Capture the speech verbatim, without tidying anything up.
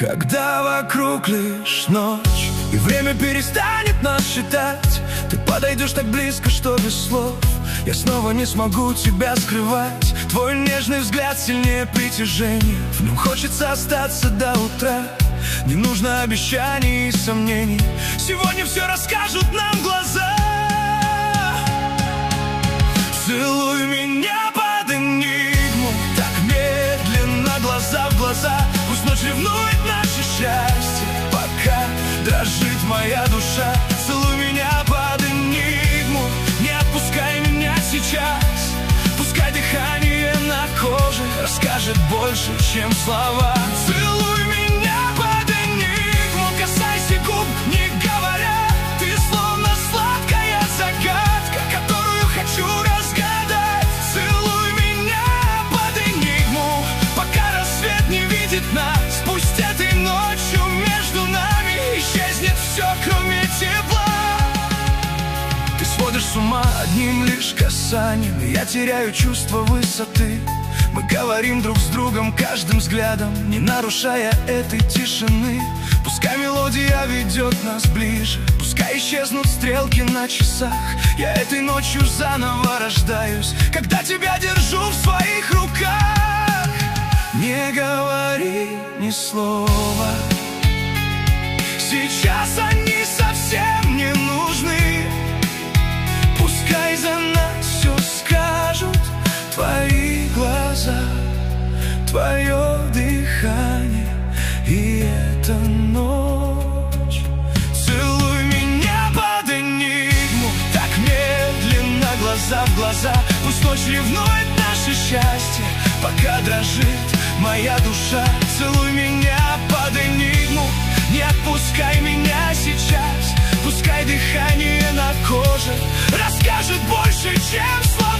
Когда вокруг лишь ночь и время перестанет нас считать, ты подойдешь так близко, что без слов я снова не смогу тебя скрывать. Твой нежный взгляд сильнее притяжения, в нем хочется остаться до утра. Не нужно обещаний и сомнений, сегодня все расскажут нам глаза. Целуй меня под энигму, так медленно, глаза в глаза. Пусть ночь ревнует наше счастье, пока дрожит моя душа. Целуй меня под энигму, не отпускай меня сейчас. Пускай дыхание на коже расскажет больше, чем слова. Целуй меня под энигму, касайся губ, не говоря. Ты словно сладкая загадка, которую хочу разгадать. Целуй меня под энигму, пока рассвет не видит нас. Пусть этой ночью между нами исчезнет все, кроме тепла. Ты сводишь с ума одним лишь касанием, я теряю чувство высоты. Мы говорим друг с другом каждым взглядом, не нарушая этой тишины. Пускай мелодия ведет нас ближе, пускай исчезнут стрелки на часах. Я этой ночью заново рождаюсь, когда тебя держу в своих руках. Не говори ни слова, сейчас они совсем не нужны. Пускай за нас все скажут твои глаза, твое дыхание и эта ночь. Целуй меня под энигму, так медленно, глаза в глаза. Пусть ночь ревнует наше счастье, пока дрожит моя душа. Целуй меня под энигму, не отпускай меня сейчас. Пускай дыхание на коже расскажет больше, чем слова.